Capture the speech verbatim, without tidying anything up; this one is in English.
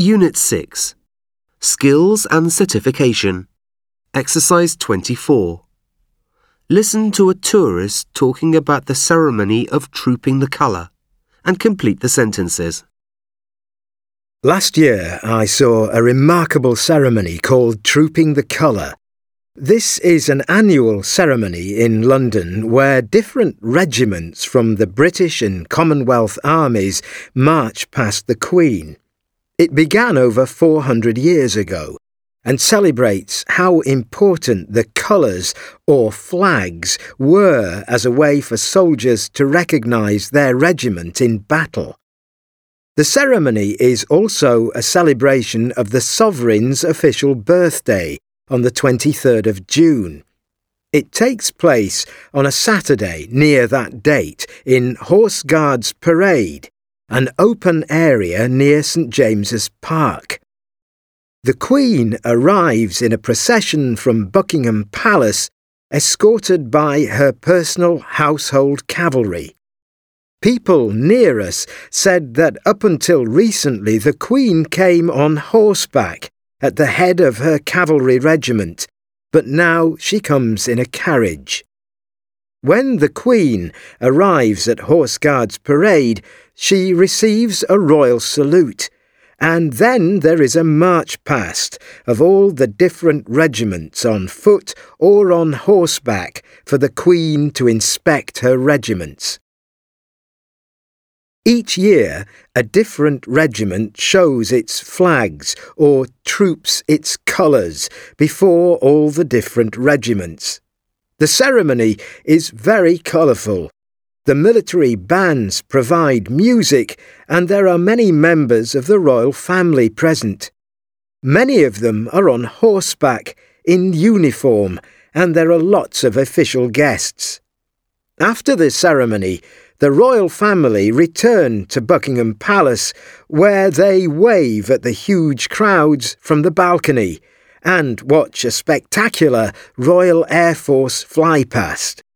Unit six. Skills and Certification. Exercise twenty-four. Listen to a tourist talking about the ceremony of trooping the colour and complete the sentences. Last year I saw a remarkable ceremony called Trooping the Colour. This is an annual ceremony in London where different regiments from the British and Commonwealth armies march past the Queen. It began over four hundred years ago and celebrates how important the colours or flags were as a way for soldiers to recognise their regiment in battle. The ceremony is also a celebration of the sovereign's official birthday on the twenty-third of June. It takes place on a Saturday near that date in Horse Guards Parade, an open area near St James's Park. The Queen arrives in a procession from Buckingham Palace, escorted by her personal household cavalry. People near us said that up until recently the Queen came on horseback at the head of her cavalry regiment, but now she comes in a carriage. When the Queen arrives at Horse Guards Parade, she receives a royal salute, and then there is a march past of all the different regiments on foot or on horseback for the Queen to inspect her regiments. Each year, a different regiment shows its flags or troops its colours before all the different regiments. The ceremony is very colourful. The military bands provide music, and there are many members of the royal family present. Many of them are on horseback, in uniform, and there are lots of official guests. After the ceremony, the royal family return to Buckingham Palace, where they wave at the huge crowds from the balcony and watch a spectacular Royal Air Force fly past.